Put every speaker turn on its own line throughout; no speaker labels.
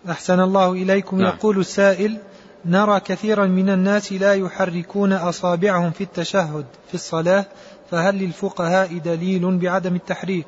أحسن الله إليكم.
نعم.
يقول السائل: نرى كثيرا من الناس لا يحركون أصابعهم في التشهد في الصلاة، فهل للفقهاء دليل بعدم التحريك؟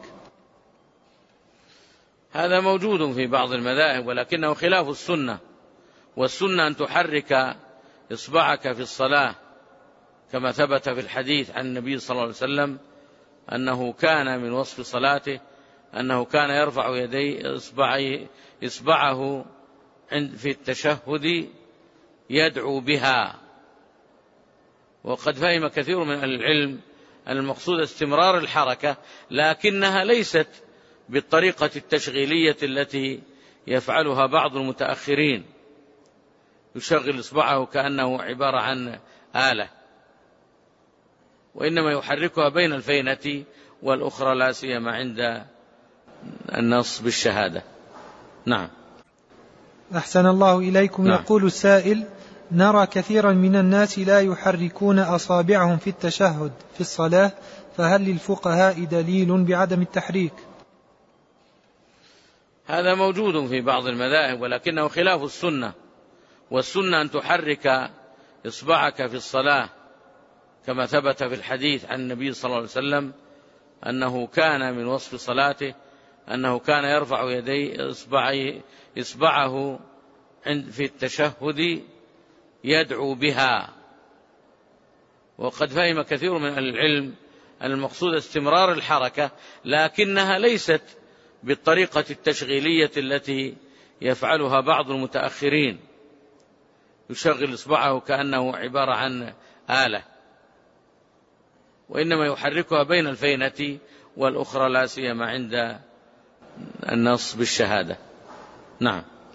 هذا موجود في بعض المذاهب ولكنه خلاف السنة، والسنة أن تحرك إصبعك في الصلاة كما ثبت في الحديث عن النبي صلى الله عليه وسلم أنه كان من وصف صلاته أنه كان يرفع يدي إصبعه في التشهد يدعو بها. وقد فهم كثير من أهل العلم أن المقصود استمرار الحركة، لكنها ليست بالطريقة التشغيلية التي يفعلها بعض المتأخرين، يشغل إصبعه كأنه عبارة عن آلة، وإنما يحركها بين الفينة والأخرى، لا سيما عند النص بالشهادة. نعم.
أحسن الله إليكم.
نعم.
يقول السائل: نرى كثيرا من الناس لا يحركون أصابعهم في التشهد في الصلاة، فهل للفقهاء دليل بعدم التحريك؟
هذا موجود في بعض المذاهب ولكنه خلاف السنة، والسنة أن تحرك إصبعك في الصلاة كما ثبت في الحديث عن النبي صلى الله عليه وسلم أنه كان من وصف صلاته أنه كان يرفع يدي إصبعه في التشهد يدعو بها. وقد فهم كثير من أهل العلم أن المقصود استمرار الحركة، لكنها ليست بالطريقة التشغيلية التي يفعلها بعض المتأخرين، يشغل إصبعه كأنه عبارة عن آلة، وإنما يحركها بين الفينة والأخرى، لا سيما عند النص بالشهادة. نعم.